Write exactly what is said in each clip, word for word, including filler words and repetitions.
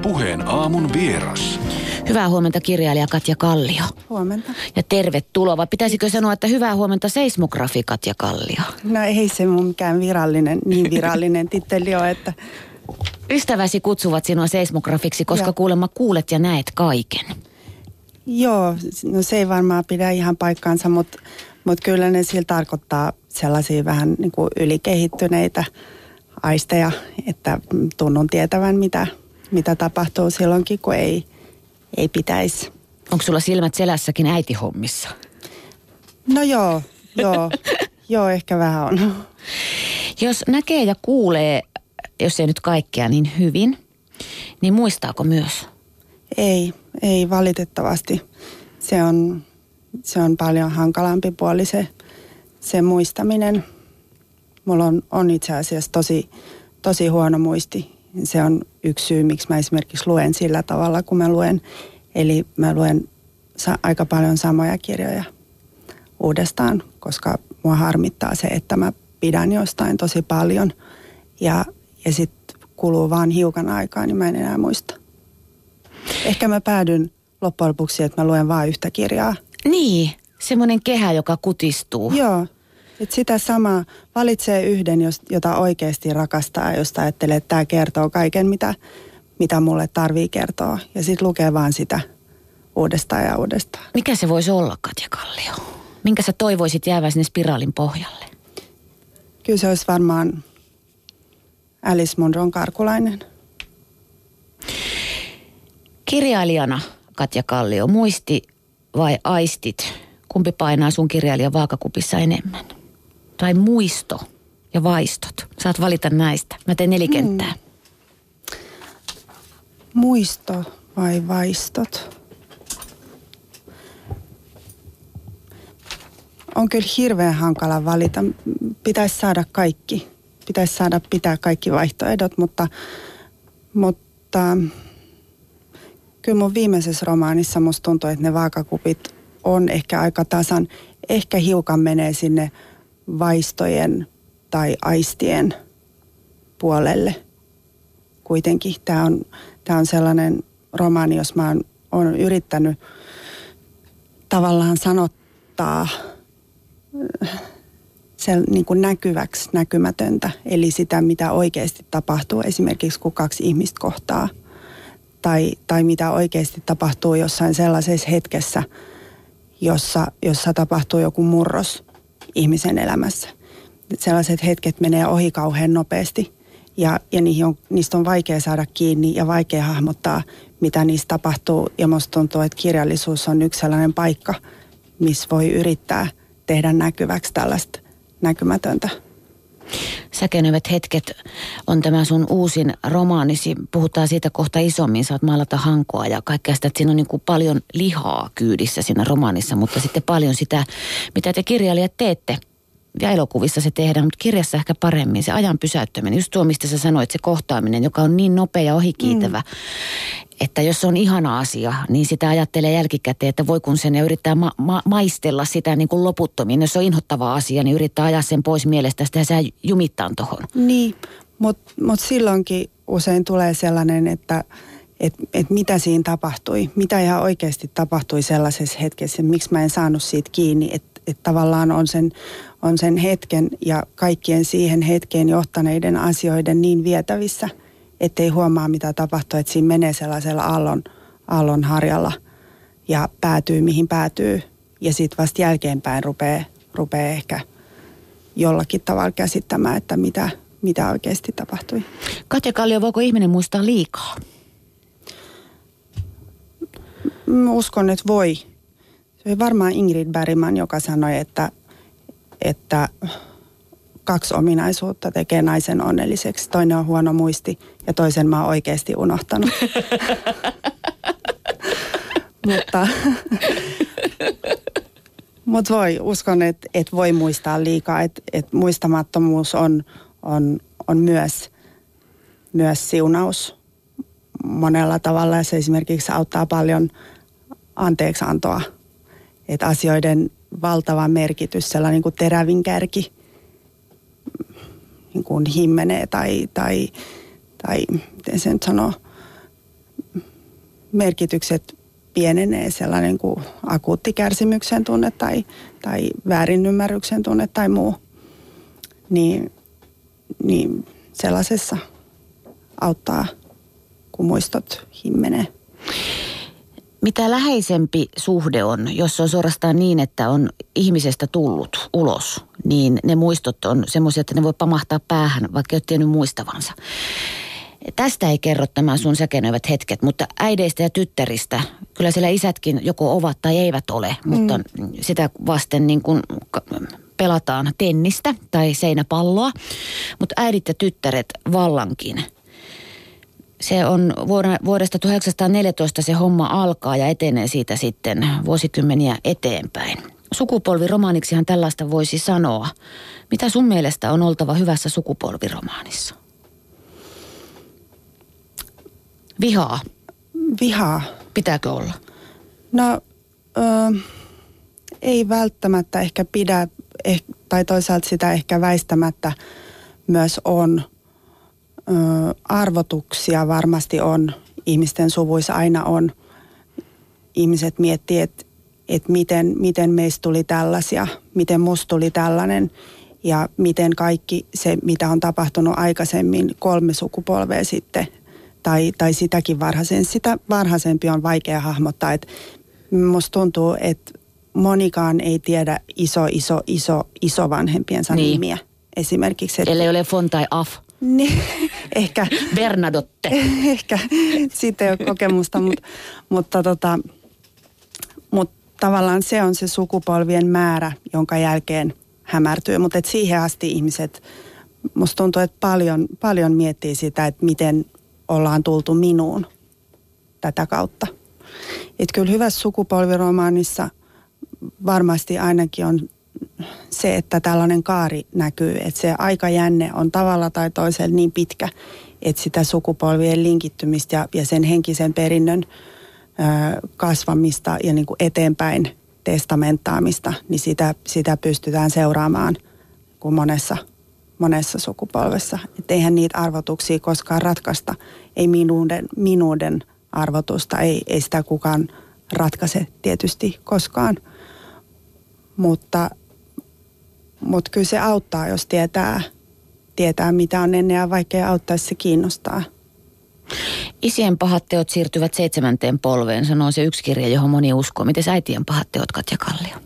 Puheen aamun vieras. Hyvää huomenta kirjailija Katja Kallio. Huomenta. Ja tervetuloa. Vai pitäisikö sanoa, että hyvää huomenta seismografi Katja Kallio? No ei se mun mikään virallinen, niin virallinen titteli ole, että... Ystäväsi kutsuvat sinua seismografiksi, koska ja. kuulemma kuulet ja näet kaiken. Joo, no se ei varmaan pidä ihan paikkaansa, mutta, mutta kyllä ne sillä tarkoittaa sellaisia vähän niin kuin ylikehittyneitä aisteja, että tunnun tietävän, mitä, mitä tapahtuu silloinkin, kun ei, ei pitäisi. Onko sulla silmät selässäkin äitihommissa? No joo, joo, joo ehkä vähän on. Jos näkee ja kuulee, jos ei nyt kaikkea niin hyvin, niin muistaako myös? Ei, ei valitettavasti. Se on, se on paljon hankalampi puoli se, se muistaminen. Mulla on, on itse asiassa tosi, tosi huono muisti. Se on yksi syy, miksi mä esimerkiksi luen sillä tavalla, kun mä luen. Eli mä luen sa- aika paljon samoja kirjoja uudestaan, koska mua harmittaa se, että mä pidän jostain tosi paljon. Ja, ja sitten kuluu vaan hiukan aikaa, niin mä en enää muista. Ehkä mä päädyn loppujen lopuksi, että mä luen vaan yhtä kirjaa. Niin, semmoinen kehä, joka kutistuu. Joo, että sitä samaa valitsee yhden, jota oikeasti rakastaa, josta ajattelee, että tämä kertoo kaiken, mitä, mitä mulle tarvii kertoa. Ja sitten lukee vaan sitä uudestaan ja uudestaan. Mikä se voisi olla, Katja Kallio? Minkä sä toivoisit jäävän sinne spiraalin pohjalle? Kyllä se olisi varmaan Alice Munron Karkulainen. Kirjailijana, Katja Kallio, muisti vai aistit? Kumpi painaa sun kirjailijan vaakakupissa enemmän? Tai muisto ja vaistot? Saat valita näistä. Mä teen nelikenttää. Hmm. Muisto vai vaistot? On kyllä hirveän hankala valita. Pitäisi saada kaikki. Pitäisi saada pitää kaikki vaihtoehdot, mutta... mutta kyllä mun viimeisessä romaanissa musta tuntuu, että ne vaakakupit on ehkä aika tasan. Ehkä hiukan menee sinne vaistojen tai aistien puolelle. Kuitenkin tämä on, tää on sellainen romaani, jos mä oon, oon yrittänyt tavallaan sanottaa se niin kuin näkyväksi näkymätöntä. Eli sitä, mitä oikeasti tapahtuu esimerkiksi, kun kaksi ihmistä kohtaa. Tai, tai mitä oikeasti tapahtuu jossain sellaisessa hetkessä, jossa, jossa tapahtuu joku murros ihmisen elämässä. Sellaiset hetket menee ohi kauhean nopeasti ja, ja niihin on, niistä on vaikea saada kiinni ja vaikea hahmottaa, mitä niistä tapahtuu. Ja musta tuntuu, että kirjallisuus on yksi sellainen paikka, missä voi yrittää tehdä näkyväksi tällaista näkymätöntä. Säkenevät hetket on tämä sun uusin romaanisi. Puhutaan siitä kohta isommin. Saat maalata hankoa ja kaikkea sitä, että siinä on niin kuin paljon lihaa kyydissä siinä romaanissa, mutta sitten paljon sitä, mitä te kirjailijat teette. Ja elokuvissa se tehdään, mutta kirjassa ehkä paremmin. Se ajan pysäyttäminen, just tuo, mistä sä sanoit, se kohtaaminen, joka on niin nopea ja ohikiitävä, mm. että jos se on ihana asia, niin sitä ajattelee jälkikäteen, että voi kun sen ja yrittää ma- ma- maistella sitä niin kuin loputtomiin. Jos se on inhottava asia, niin yrittää ajaa sen pois mielestä, sitä sä jumittaan tohon. Niin, mutta mut silloinkin usein tulee sellainen, että et, et mitä siinä tapahtui, mitä ihan oikeasti tapahtui sellaisessa hetkessä, miksi mä en saanut siitä kiinni, että et tavallaan on sen, on sen hetken ja kaikkien siihen hetkeen johtaneiden asioiden niin vietävissä, ettei huomaa mitä tapahtuu, että siinä menee sellaisella aallon, aallon harjalla ja päätyy mihin päätyy ja sitten vasta jälkeenpäin rupeaa, rupeaa ehkä jollakin tavalla käsittämään, että mitä, mitä oikeasti tapahtui. Katja Kallio, voiko ihminen muistaa liikaa? Mä uskon, että voi. Se oli varmaan Ingrid Bergman, joka sanoi, että, että kaksi ominaisuutta tekee naisen onnelliseksi. Toinen on huono muisti ja toisen mä oon oikeasti unohtanut. mutta mut voi, uskon, että, että voi muistaa liikaa. Että, että muistamattomuus on, on, on myös, myös siunaus monella tavalla. Se esimerkiksi auttaa paljon anteeksiantoa. Että asioiden valtava merkitys, sellainen niin kuin terävin kärki, niin kuin himmenee tai, tai, tai miten se nyt sanoo, merkitykset pienenee, sellainen kuin akuutti kärsimyksen tunne tai, tai väärinymmärryksen tunne tai muu, niin, niin sellaisessa auttaa, kun muistot himmenee. Mitä läheisempi suhde on, jos on suorastaan niin, että on ihmisestä tullut ulos, niin ne muistot on semmoisia, että ne voi pamahtaa päähän, vaikka ei ole tiennyt muistavansa. Tästä ei kerro tämä sun säkenöivät hetket, mutta äideistä ja tyttäristä, kyllä siellä isätkin joko ovat tai eivät ole, mutta mm. sitä vasten niin kuin pelataan tennistä tai seinäpalloa, mutta äidit ja tyttäret vallankin. Se on vuodesta tuhatyhdeksänsataaneljätoista se homma alkaa ja etenee siitä sitten vuosikymmeniä eteenpäin. Sukupolviromaaniksihan tällaista voisi sanoa. Mitä sun mielestä on oltava hyvässä sukupolviromaanissa? Vihaa. Vihaa. Pitääkö olla? No, ö, ei välttämättä ehkä pidä, eh, tai toisaalta sitä ehkä väistämättä myös on. Ö, arvotuksia varmasti on. Ihmisten suvuissa aina on. Ihmiset miettii, että et miten, miten meistä tuli tällaisia, miten musta tuli tällainen ja miten kaikki se, mitä on tapahtunut aikaisemmin kolme sukupolvea sitten, Tai, tai sitäkin varhaisen. Sitä varhaisempi on vaikea hahmottaa. Et musta tuntuu, että monikaan ei tiedä iso, iso, iso, iso vanhempiensa niin. nimiä. Esimerkiksi. Et, ellei ole von tai af. Niin, ehkä. Bernadotte. Ehkä. Siitä ei ole kokemusta, mutta, mutta, tota, mutta tavallaan se on se sukupolvien määrä, jonka jälkeen hämärtyy. Mutta siihen asti ihmiset, musta tuntuu, että paljon, paljon miettii sitä, että miten ollaan tultu minuun tätä kautta. Että kyllä hyvässä sukupolviromaanissa varmasti ainakin on se, että tällainen kaari näkyy. Että se aikajänne on tavalla tai toisella niin pitkä, että sitä sukupolvien linkittymistä ja, ja sen henkisen perinnön ö, kasvamista ja niin kuin eteenpäin testamentaamista, niin sitä, sitä pystytään seuraamaan kuin monessa monessa sukupolvessa. Että eihän niitä arvotuksia koskaan ratkaista. Ei minuuden, minuuden arvotusta, ei, ei sitä kukaan ratkaise tietysti koskaan. Mutta, mutta kyllä se auttaa, jos tietää, tietää mitä on ennen ja vaikea auttaa, se kiinnostaa. Isien pahat teot siirtyvät seitsemänteen polveen, sanoo se yksi kirja, johon moni uskoo. Miten äitien pahat teot, Katja Kallio?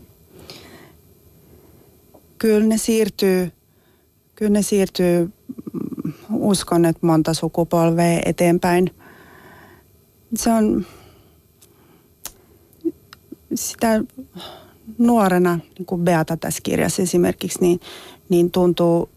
Kyllä ne siirtyy Kyllä ne siirtyy, uskon, että monta sukupolvea eteenpäin. Se on sitä nuorena, niin kuin Beata tässä kirjassa esimerkiksi, niin, niin tuntuu,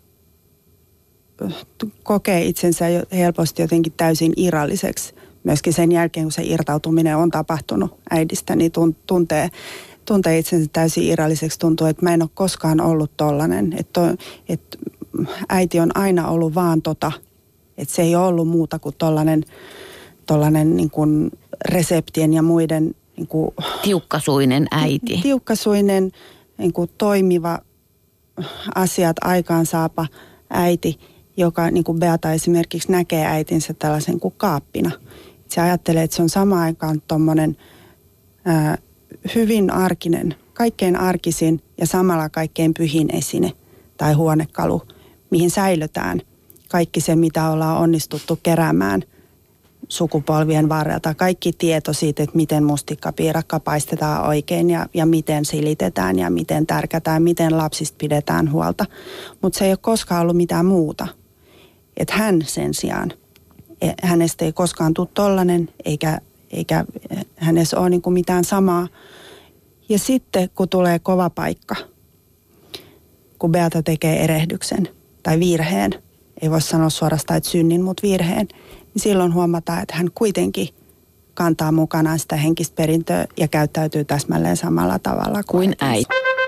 kokee itsensä helposti jotenkin täysin irralliseksi. Myöskin sen jälkeen, kun se irtautuminen on tapahtunut äidistä, niin tuntee, tuntee itsensä täysin irralliseksi. Tuntuu, että mä en ole koskaan ollut tollainen, että, että äiti on aina ollut vaan tota, että se ei ole ollut muuta kuin tollainen, tollainen niin kuin reseptien ja muiden niin kuin, tiukkasuinen äiti. Tiukkasuinen, niin kuin toimiva, asiat aikaansaapa äiti, joka niin kuin Beata esimerkiksi näkee äitinsä tällaisen kuin kaappina. Se ajattelee, että se on samaan aikaan tommoinen ää, hyvin arkinen, kaikkein arkisin ja samalla kaikkein pyhin esine tai huonekalu, mihin säilötään kaikki se, mitä ollaan onnistuttu keräämään sukupolvien varrelta. Kaikki tieto siitä, että miten mustikkapiirakka paistetaan oikein ja, ja miten silitetään ja miten tärkätään, miten lapsista pidetään huolta. Mutta se ei ole koskaan ollut mitään muuta. Että hän sen sijaan, hänestä ei koskaan tule tollainen, eikä, eikä hänessä ole niinku mitään samaa. Ja sitten, kun tulee kova paikka, kun Beata tekee erehdyksen tai virheen, ei voi sanoa suorastaan, että synnin, mutta virheen, niin silloin huomataan, että hän kuitenkin kantaa mukanaan sitä henkistä perintöä ja käyttäytyy täsmälleen samalla tavalla kuin äiti.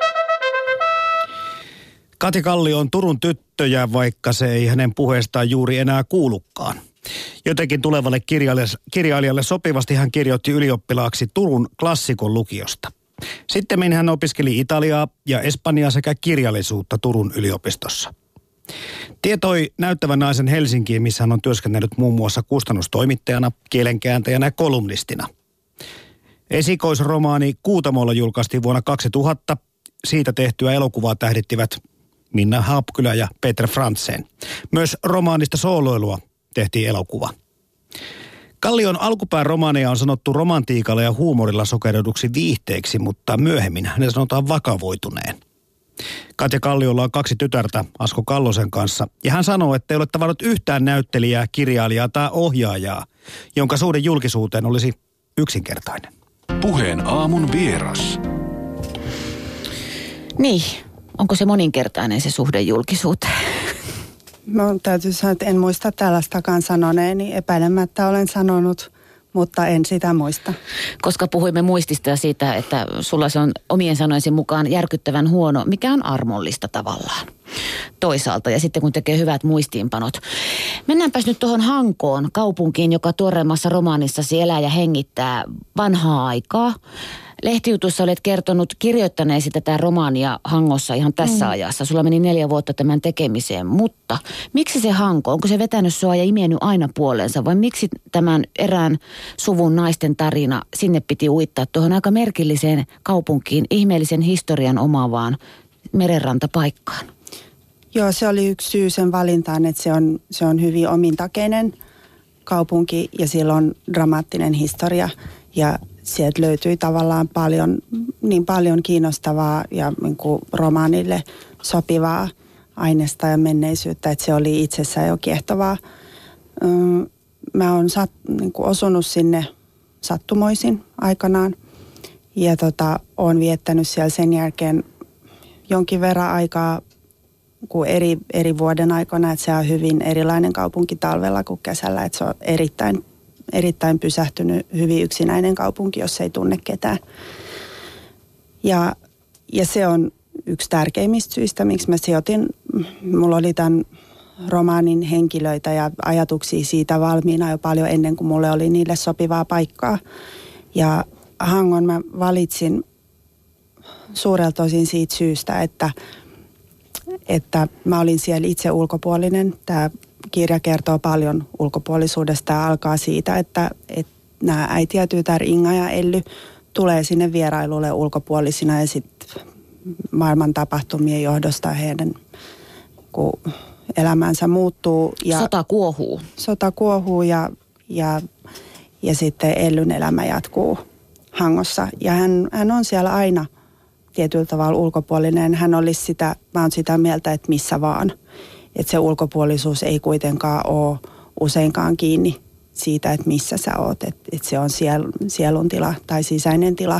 Katja Kallio on Turun tyttöjä, vaikka se ei hänen puheestaan juuri enää kuulukaan. Jotenkin tulevalle kirjailijalle, kirjailijalle sopivasti hän kirjoitti ylioppilaaksi Turun klassikon lukiosta. Sitten hän opiskeli Italiaa ja Espanjaa sekä kirjallisuutta Turun yliopistossa. Tietoi näyttävän naisen Helsinkiin, missä hän on työskennellyt muun muassa kustannustoimittajana, kielenkääntäjänä ja kolumnistina. Esikoisromaani Kuutamolla julkaistiin vuonna kaksituhatta. Siitä tehtyä elokuvaa tähdittivät Minna Haapkylä ja Peter Frantzen. Myös romaanista sooloilua tehtiin elokuva. Kallion alkupään romaaneja on sanottu romantiikalla ja huumorilla sokeroiduksi viihteeksi, mutta myöhemmin ne sanotaan vakavoituneen. Katja Kalliolla on kaksi tytärtä Asko Kallosen kanssa, ja hän sanoo, että ei ole tavannut yhtään näyttelijää, kirjailijaa tai ohjaajaa, jonka suhde julkisuuteen olisi yksinkertainen. Puheen aamun vieras. Niin, onko se moninkertainen se suhde julkisuuteen? No, täytyy sanoa, että en muista tällaistakaan sanoneeni. Epäilemättä olen sanonut, mutta en sitä muista. Koska puhuimme muistista ja siitä, että sulla se on omien sanojensi mukaan järkyttävän huono, mikä on armollista tavallaan toisaalta. Ja sitten kun tekee hyvät muistiinpanot. Mennäänpäs nyt tuohon Hankoon, kaupunkiin, joka tuoreemmassa romaanissasi elää ja hengittää vanhaa aikaa. Lehtijutussa olet kertonut kirjoittaneesi tätä romaania Hangossa ihan tässä mm. ajassa. Sulla meni neljä vuotta tämän tekemiseen, mutta miksi se Hanko? Onko se vetänyt sua ja imennyt aina puoleensa vai miksi tämän erään suvun naisten tarina sinne piti uittaa tuohon aika merkilliseen kaupunkiin, ihmeellisen historian omaavaan merenrantapaikkaan? Joo, se oli yksi syy sen valintaan, että se on, se on hyvin omintakeinen kaupunki ja sillä on dramaattinen historia ja sieltä löytyi tavallaan paljon, niin paljon kiinnostavaa ja niin kuin romaanille sopivaa aineesta ja menneisyyttä, että se oli itsessään jo kiehtovaa. Mä oon sat, niin kuin osunut sinne sattumoisin aikanaan ja tota, oon viettänyt siellä sen jälkeen jonkin verran aikaa kuin eri, eri vuoden aikana, että se on hyvin erilainen kaupunki talvella kuin kesällä, että se on erittäin erittäin pysähtynyt, hyvin yksinäinen kaupunki, jos ei tunne ketään. Ja, ja se on yksi tärkeimmistä syistä, miksi mä sijoitin. Mulla oli tämän romaanin henkilöitä ja ajatuksia siitä valmiina jo paljon ennen kuin mulle oli niille sopivaa paikkaa. Ja Hangon mä valitsin suurelta osin siitä syystä, että, että mä olin siellä itse ulkopuolinen. Tämä kirja kertoo paljon ulkopuolisuudesta ja alkaa siitä, että, että nämä äiti ja tytär Inga ja Elly tulee sinne vierailulle ulkopuolisina ja sitten maailman tapahtumien johdosta heidän kun elämänsä muuttuu. Ja sota kuohuu. Sota kuohuu ja, ja, ja sitten Ellyn elämä jatkuu Hangossa. Ja hän, hän on siellä aina tietyllä tavalla ulkopuolinen. Hän olisi sitä, mä oon sitä mieltä, että missä vaan. Että se ulkopuolisuus ei kuitenkaan ole useinkaan kiinni siitä, että missä sä oot. Että et se on siel, sielun tila tai sisäinen tila.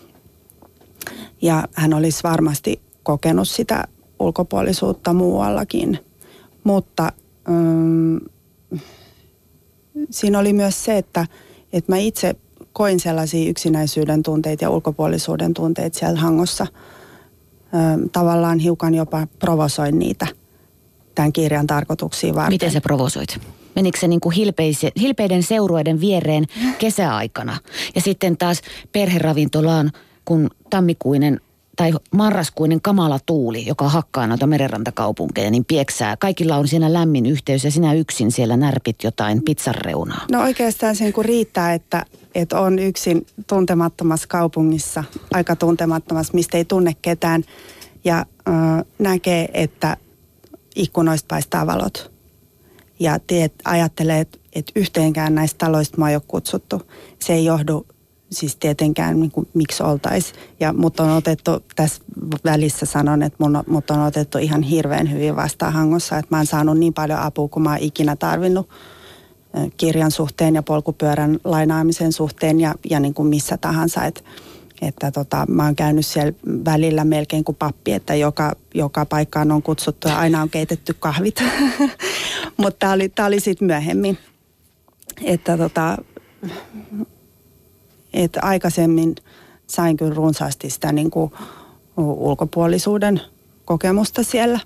Ja hän olisi varmasti kokenut sitä ulkopuolisuutta muuallakin. Mutta mm, siinä oli myös se, että, että mä itse koin sellaisia yksinäisyyden tunteita ja ulkopuolisuuden tunteita siellä Hangossa. Mm, tavallaan hiukan jopa provosoin niitä tämän kirjan tarkoituksia varten. Miten sä provosoit? Menikö se niin kuin hilpeise, hilpeiden seurueiden viereen kesäaikana? Ja sitten taas perheravintolaan, kun tammikuinen tai marraskuinen kamala tuuli, joka hakkaa noita merenrantakaupunkeja, niin pieksää. Kaikilla on siinä lämmin yhteys ja sinä yksin siellä närpit jotain pizzan reunaa. No oikeastaan sen kun riittää, että, että on yksin tuntemattomassa kaupungissa, aika tuntemattomassa, mistä ei tunne ketään ja äh, näkee, että ikkunoista paistaa valot. Ja teet, ajattelee, että, että yhteenkään näistä taloista mua ei ole kutsuttu. Se ei johdu siis tietenkään niin kuin, miksi oltaisi. Ja mut on otettu, tässä välissä sanon, että mun, mut on otettu ihan hirveän hyvin vastaan Hangossa. Että mä oon saanut niin paljon apua kuin mä oon ikinä tarvinnut kirjan suhteen ja polkupyörän lainaamisen suhteen ja, ja niin kuin missä tahansa. Että Että tota, mä oon käynyt siellä välillä melkein kuin pappi, että joka, joka paikkaan on kutsuttu ja aina on keitetty kahvit. Mutta tää oli, tää oli sitten myöhemmin. Että tota, et aikaisemmin sain kyllä runsaasti sitä niin kuin ulkopuolisuuden kokemusta siellä.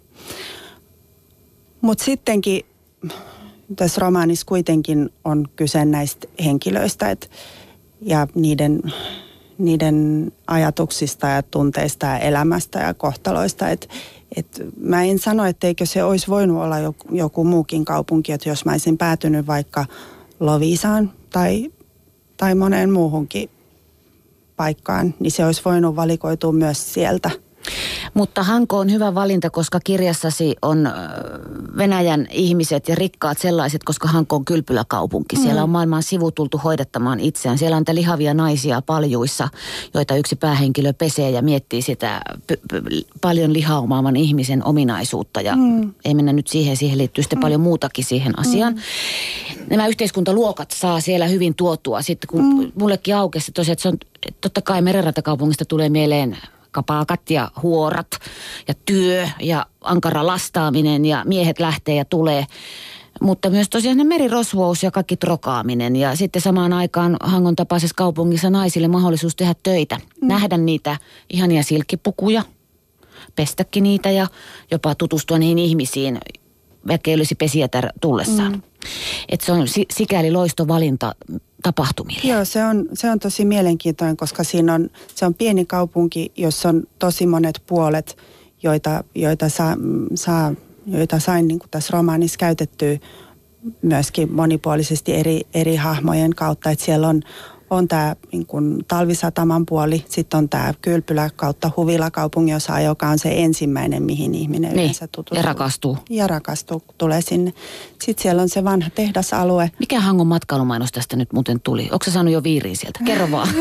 Mutta sittenkin tässä romaanissa kuitenkin on kyse näistä henkilöistä et, ja niiden... niiden ajatuksista ja tunteista ja elämästä ja kohtaloista, että Et mä en sano, etteikö se olisi voinut olla joku, joku muukin kaupunki, että jos mä olisin päätynyt vaikka Loviisaan tai, tai moneen muuhunkin paikkaan, niin se olisi voinut valikoitua myös sieltä. Mutta Hanko on hyvä valinta, koska kirjassasi on Venäjän ihmiset ja rikkaat sellaiset, koska Hanko on kylpyläkaupunki. Mm. Siellä on maailman sivu tultu hoidattamaan itseään. Siellä on lihavia naisia paljuissa, joita yksi päähenkilö pesee ja miettii sitä p- p- paljon lihaa omaavan ihmisen ominaisuutta. Ja mm. ei mennä nyt siihen, siihen liittyy sitten mm. paljon muutakin siihen asiaan. Mm. Nämä yhteiskuntaluokat saa siellä hyvin tuotua. Sitten kun mm. mullekin aukesi tosiaan, että se on, totta kai merenrantakaupungista tulee mieleen kapaakat ja huorat ja työ ja ankara lastaaminen ja miehet lähtee ja tulee. Mutta myös tosiaan ne merirosvous ja kaikki trokaaminen ja sitten samaan aikaan Hangon tapaisessa kaupungissa naisille mahdollisuus tehdä töitä. Mm. Nähdä niitä ihania silkkipukuja, pestäkin niitä ja jopa tutustua niihin ihmisiin, vaikka ei olisi pesijätär tullessaan. Mm. Että se on sikäli loistovalinta tapahtumille. Joo, se on, se on tosi mielenkiintoinen, koska siinä on, se on pieni kaupunki, jossa on tosi monet puolet, joita, joita, saa, saa, joita sain niin kuin tässä romaanissa käytettyä myöskin monipuolisesti eri, eri hahmojen kautta. Että siellä on, on tämä niin kuin talvisataman puoli, sitten on tämä kylpylä kautta huvilakaupunginosa, joka on se ensimmäinen, mihin ihminen niin, yleensä tutustuu. Ja rakastuu. Ja rakastuu, tulee sinne. Sitten siellä on se vanha tehdasalue. Mikä Hangon matkailumainos tästä nyt muuten tuli? Onko sä saanut jo viiriin sieltä? Kerro vaan.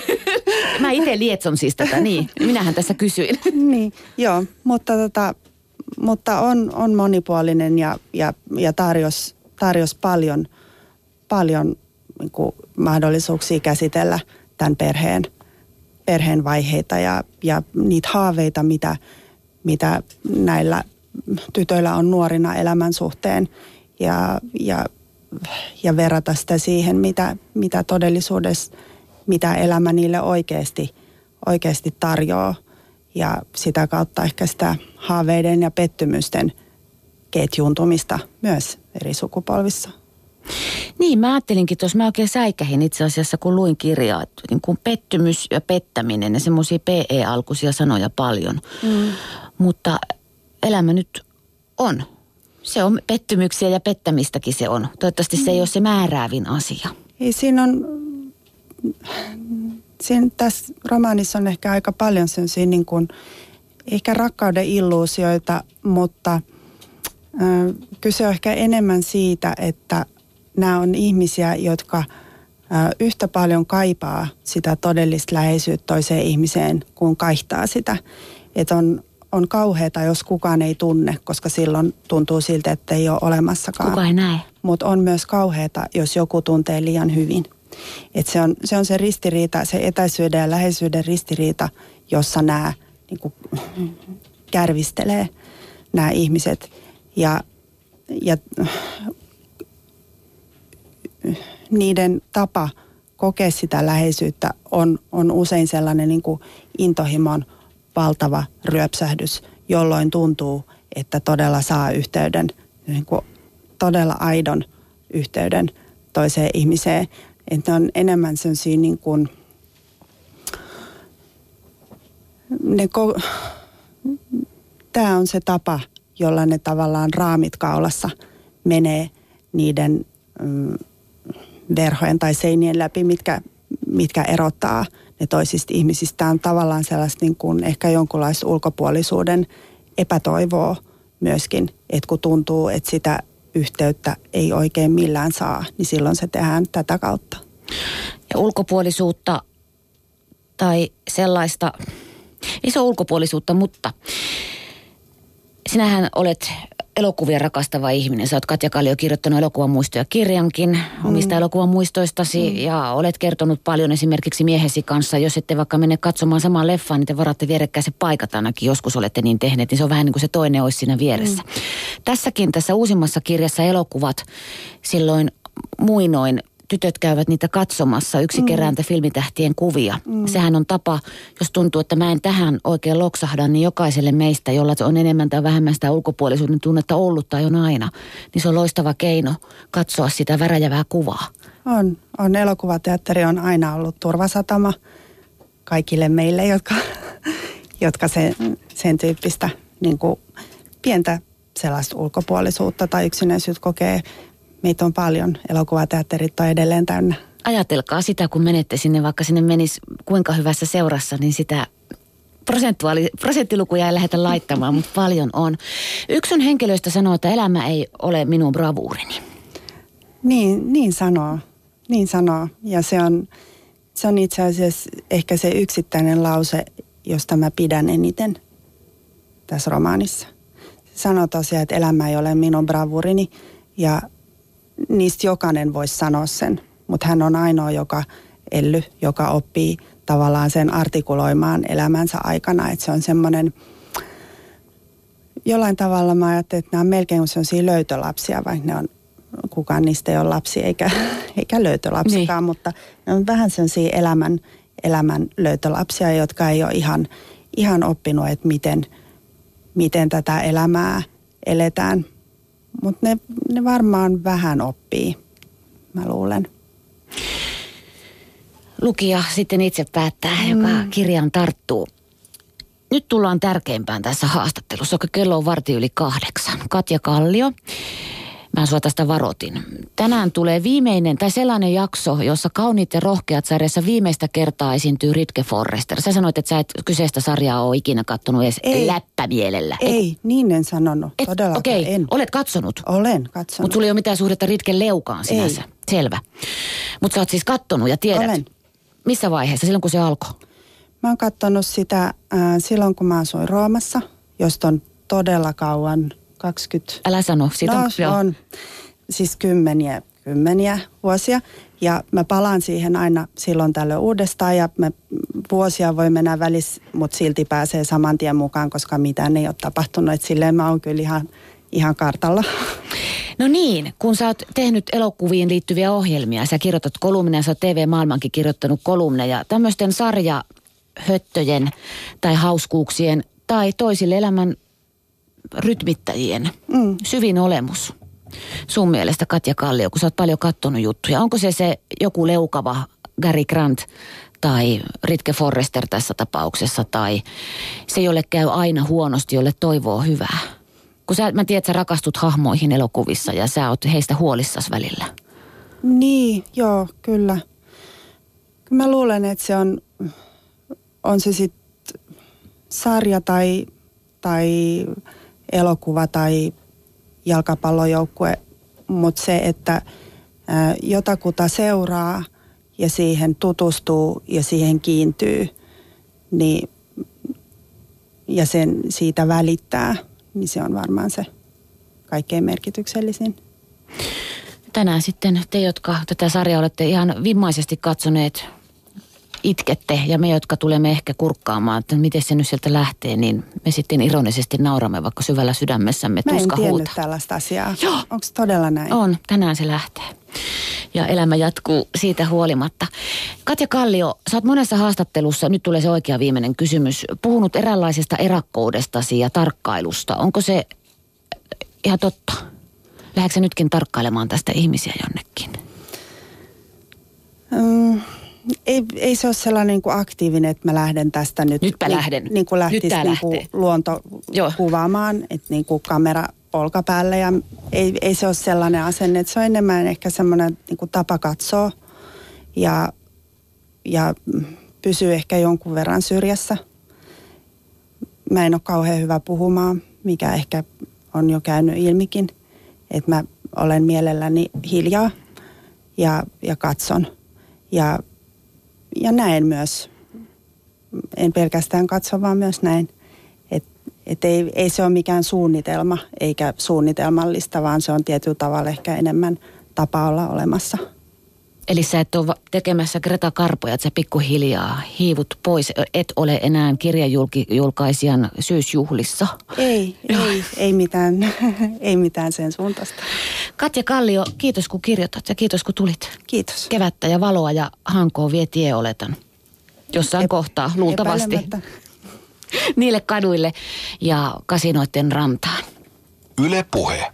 Mä itse lietson siis tätä, niin. Minähän tässä kysyin. Niin, joo, mutta, tota, mutta on, on monipuolinen ja, ja, ja tarjos, tarjos paljon, paljon niin kuin mahdollisuuksia käsitellä tämän perheen, perheen vaiheita ja, ja niitä haaveita, mitä, mitä näillä tytöillä on nuorina elämän suhteen ja, ja, ja verrata sitä siihen, mitä, mitä todellisuudessa, mitä elämä niille oikeasti, oikeasti tarjoaa ja sitä kautta ehkä sitä haaveiden ja pettymysten ketjuuntumista myös eri sukupolvissa. Niin, mä ajattelinkin tuossa, mä oikein säikähin itse asiassa, kun luin kirjaa, että niin kuin pettymys ja pettäminen ja semmoisia P E-alkuisia sanoja paljon. Mm. Mutta elämä nyt on. Se on pettymyksiä ja pettämistäkin se on. Toivottavasti se ei ole se määräävin asia. Ei, siinä on, siinä, tässä romaanissa on ehkä aika paljon sellaisia niin kuin, ehkä rakkauden illuusioita, mutta äh, kyse on ehkä enemmän siitä, että nämä on ihmisiä, jotka ä, yhtä paljon kaipaa sitä todellista läheisyyttä toiseen ihmiseen, kuin kaihtaa sitä. Että on, on kauheata, jos kukaan ei tunne, koska silloin tuntuu siltä, että ei ole olemassakaan. Kuka ei näe. Mutta on myös kauheata, jos joku tuntee liian hyvin. Että se on, se on se ristiriita, se etäisyyden ja läheisyyden ristiriita, jossa nämä niin kuin, kärvistelee nämä ihmiset. Ja, ja niiden tapa kokea sitä läheisyyttä on, on usein sellainen niin kuin intohimon valtava ryöpsähdys, jolloin tuntuu, että todella saa yhteyden, niin kuin todella aidon yhteyden toiseen ihmiseen. Että on enemmän sellaisia niin kuin, ne ko- tämä on se tapa, jolla ne tavallaan raamit kaulassa menee niiden mm, verhojen tai seinien läpi, mitkä, mitkä erottaa ne toisista ihmisistä. Tämä on tavallaan sellaista niin kuin ehkä jonkunlaista ulkopuolisuuden epätoivoa myöskin, että kun tuntuu, että sitä yhteyttä ei oikein millään saa, niin silloin se tehdään tätä kautta. Ja ulkopuolisuutta tai sellaista, ei se ole ulkopuolisuutta, mutta sinähän olet elokuvia rakastava ihminen. Sä oot Katja Kallio kirjoittanut elokuvamuistoja kirjankin mm. omista elokuvamuistoistasi mm. ja olet kertonut paljon esimerkiksi miehesi kanssa. Jos ette vaikka mene katsomaan samaan leffaan, niin te varatte vierekkäisen paikat ainakin. Joskus olette niin tehneet, niin se on vähän niin kuin se toinen olisi siinä vieressä. Mm. Tässäkin tässä uusimmassa kirjassa elokuvat silloin muinoin tytöt käyvät niitä katsomassa yksi mm. kerääntö filmitähtien kuvia. Mm. Sehän on tapa, jos tuntuu, että mä en tähän oikein loksahda, niin jokaiselle meistä, jolla on enemmän tai vähemmän sitä ulkopuolisuuden tunnetta ollut tai on aina, niin se on loistava keino katsoa sitä väräjävää kuvaa. On. on. Elokuvateatteri on aina ollut turvasatama kaikille meille, jotka, jotka sen, sen tyyppistä niin kuin pientä sellaista ulkopuolisuutta tai yksinäisyyttä kokee. Meitä on paljon, elokuvateatterit on edelleen täynnä. Ajatelkaa sitä, kun menette sinne, vaikka sinne menisi kuinka hyvässä seurassa, niin sitä prosentuaali, prosenttilukuja ei lähdetä laittamaan, mutta paljon on. Yksi sun henkilöistä sanoo, että elämä ei ole minun bravuurini. Niin, niin sanoo. Niin sanoo. Ja se on, se on itse asiassa ehkä se yksittäinen lause, josta mä pidän eniten tässä romaanissa. Se sanoo tosiaan, että elämä ei ole minun bravuurini ja niistä jokainen voisi sanoa sen. Mutta hän on ainoa, joka elly, joka oppii tavallaan sen artikuloimaan elämänsä aikana. Että se on semmoinen, jollain tavalla mä ajattelin, että nämä on melkein kuin sellaisia löytölapsia, vaikka ne on, kukaan niistä ei ole lapsi eikä, eikä löytölapsikaan, niin. Mutta ne on vähän sellaisia elämän, elämän löytölapsia, jotka ei ole ihan, ihan oppinut, että miten, miten tätä elämää eletään. Mutta ne, ne varmaan vähän oppii, mä luulen. Lukija sitten itse päättää, mm. joka kirjaan tarttuu. Nyt tullaan tärkeimpään tässä haastattelussa, kun kello on varti yli kahdeksan. Katja Kallio, mä sua tästä varoitin. Tänään tulee viimeinen, tai sellainen jakso, jossa Kauniit ja rohkeat -sarjassa viimeistä kertaa esiintyy Ritke Forrester. Sä sanoit, että sä et kyseistä sarjaa ole ikinä kattonut edes ei. läppämielellä. Ei, et, niin en sanonut. Et, todellakaan okei, en. Olet katsonut? Olen katsonut. Mutta sulla ei ole mitään suhdetta Ritken Leukaan sinänsä. Ei. Selvä. Mutta sä oot siis kattonut ja tiedät. Olen. Missä vaiheessa, silloin kun se alkoi? Mä oon katsonut sitä äh, silloin, kun mä asuin Roomassa, josta on todella kauan, kaksikymmentä... Älä sano, siitä on... No, on siis kymmeniä, kymmeniä vuosia. Ja mä palaan siihen aina silloin tällöin uudestaan ja me vuosia voi mennä välissä, mutta silti pääsee saman tien mukaan, koska mitään ei ole tapahtunut. Et silleen mä oon kyllä ihan, ihan kartalla. No niin, kun sä oot tehnyt elokuviin liittyviä ohjelmia, sä kirjoitat kolumneja, sä oot T V-maailmankin kirjoittanut kolumneja, tämmöisten sarjahöttöjen tai hauskuuksien tai toisille elämän rytmittäjien mm. syvin olemus. Sun mielestä, Katja Kallio, kun sä oot paljon kattonut juttuja, onko se se joku leukava Gary Grant tai Ritke Forrester tässä tapauksessa tai se, jolle käy aina huonosti, jolle toivoo hyvää? Kun sä, mä tiedän, että sä rakastut hahmoihin elokuvissa ja sä oot heistä huolissasi välillä. Niin, joo, kyllä. Kyllä mä luulen, että se on, on se sitten sarja tai, tai elokuva tai jalkapallojoukkue, mutta se, että ää, jotakuta seuraa ja siihen tutustuu ja siihen kiintyy, niin, ja sen siitä välittää, niin se on varmaan se kaikkein merkityksellisin. Tänään sitten te, jotka tätä sarjaa olette ihan vimmaisesti katsoneet, itkette ja me, jotka tulemme ehkä kurkkaamaan, että miten se nyt sieltä lähtee, niin me sitten ironisesti nauramme, vaikka syvällä sydämessämme tuska huutaa. Mä en tiennyt tällaista asiaa. Onko todella näin? On, tänään se lähtee. Ja elämä jatkuu siitä huolimatta. Katja Kallio, sä oot monessa haastattelussa, nyt tulee se oikea viimeinen kysymys, puhunut eräänlaisesta erakkoudestasi ja tarkkailusta. Onko se ihan totta? Lähdetkö sä nytkin tarkkailemaan tästä ihmisiä jonnekin? Mm. Ei, ei se ole sellainen niin kuin aktiivinen, että mä lähden tästä nyt. Nytpä niin, lähden. Niin kuin lähtisi niin kuin luonto Joo. kuvaamaan, että niin kuin kamera olkapäälle. Ja ei, ei se ole sellainen asenne, että se on enemmän ehkä semmoinen niin kuin tapa katsoa ja, ja pysyy ehkä jonkun verran syrjässä. Mä en ole kauhean hyvä puhumaan, mikä ehkä on jo käynyt ilmikin. Että mä olen mielelläni hiljaa ja, ja katson ja Ja näen myös, en pelkästään katso, vaan myös näin, että et ei, ei se ole mikään suunnitelma eikä suunnitelmallista, vaan se on tietyllä tavalla ehkä enemmän tapa olla olemassa. Eli sä et ole tekemässä Greta Karpoja, että sä pikkuhiljaa hiivut pois, et ole enää kirjajulkaisijan syysjuhlissa. Ei, ei, ei mitään, ei mitään sen suuntaista. Katja Kallio, kiitos kun kirjoitat ja kiitos kun tulit. Kiitos. Kevättä ja valoa ja Hankoon vie tie, oletan. Jossain Ep- kohtaa, luultavasti. Niille kaduille ja kasinoiden rantaan. Yle Puhe.